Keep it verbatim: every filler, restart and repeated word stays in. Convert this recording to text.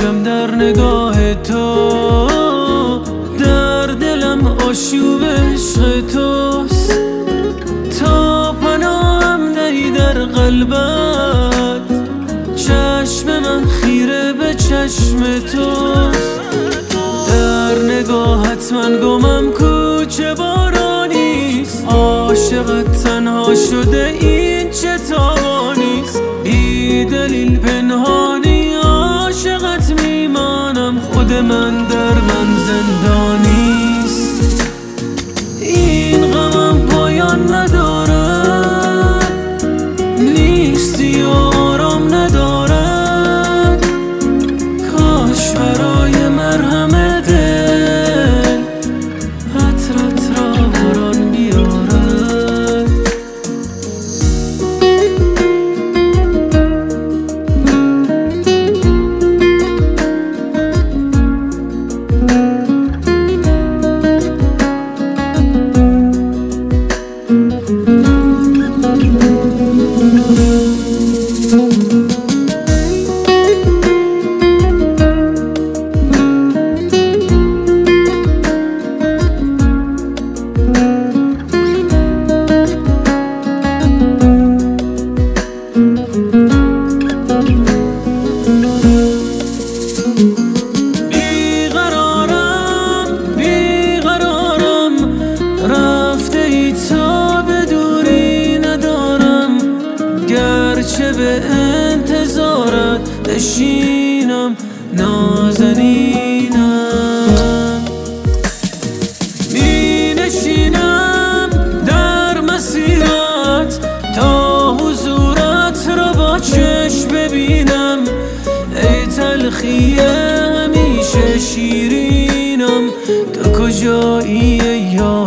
میشم در نگاه تو، در دلم آشوب عشق توست. تا پناهم دهی در قلبت، چشم من خیره به چشم توست. در نگاهت من گمم کوچه بارانیست، عاشقت تنها شده این چه تاوانیست. بی دلیل پنهانی عاشقت میمانم، خود من در من زندانیست. این غمم پایان ندارد، نیستی و آرام ندارد. کاش برای مرهم دل عطرت را باران بیارد. چه به انتظارت نشینم نازنینم، می نشینم در مسیرت تا حضورت را با چشم ببینم. ای تلخی همیشه شیرینم، تو کجایی یا